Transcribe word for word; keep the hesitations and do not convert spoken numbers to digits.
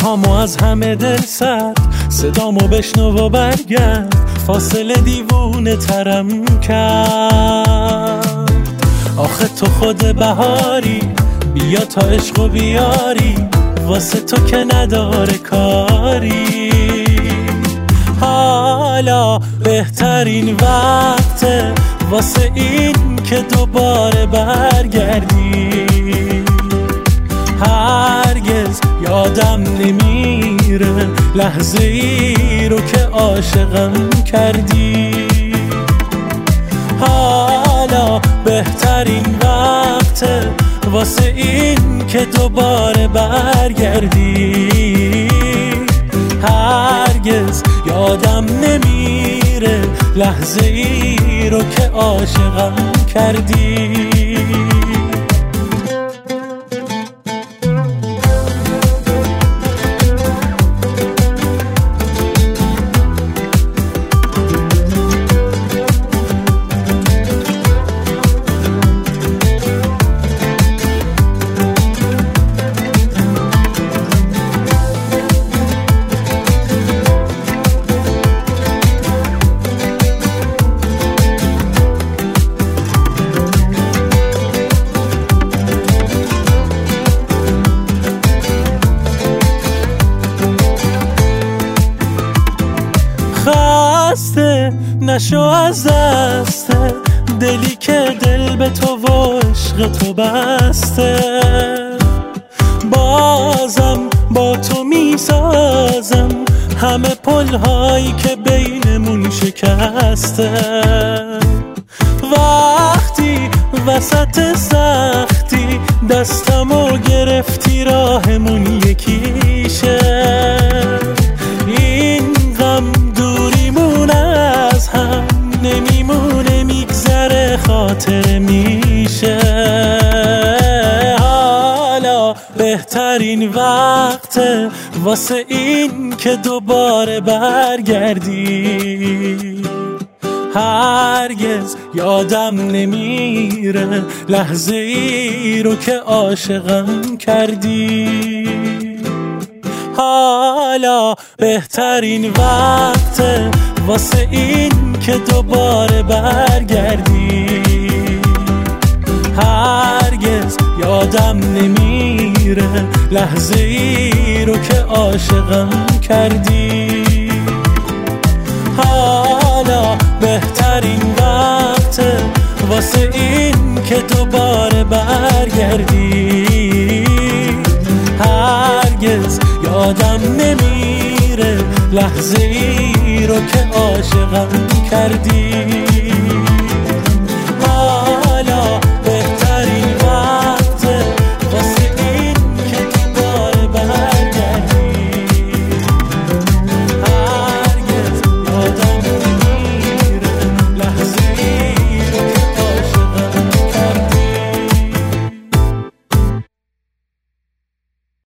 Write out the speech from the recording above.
هامو از همه دل سرد، صدامو بشنو و برگرد، فاصله دیوونه ترم کرد. آخه تو خود بهاری، بیا تا عشق و بیاری، واسه تو که نداره کاری. حالا بهترین وقته واسه این که دوباره برگردی. هرگز یادم نمیره لحظه ای رو که عاشقم کردی. حالا بهترین وقته واسه این که دوباره برگردی. هرگز یادم نمیره لحظه ای رو که عاشقم کردی. خسته نشو از دست دلی که دل به تو و عشق تو بسته. بازم با تو میسازم همه پلهایی که بینمون شکسته. وقتی وسط سختی دستمو گرفتی راهمون یکیشه. این غم دوریمون از هم نمیمونه، میگذره خاطر میشه. حالا بهترین وقته واسه این که دوباره برگردی. هرگز یادم نمیره لحظه ای رو که عاشقم کردی. حالا بهترین وقته واسه این که دوباره برگردی. هرگز یادم نمیره لحظه ای رو که عاشقم کردی. حالا بهترین وقته واسه این که دوباره برگردی. هرگز یادم نمیره لحظه ای رو که عاشقم کردی.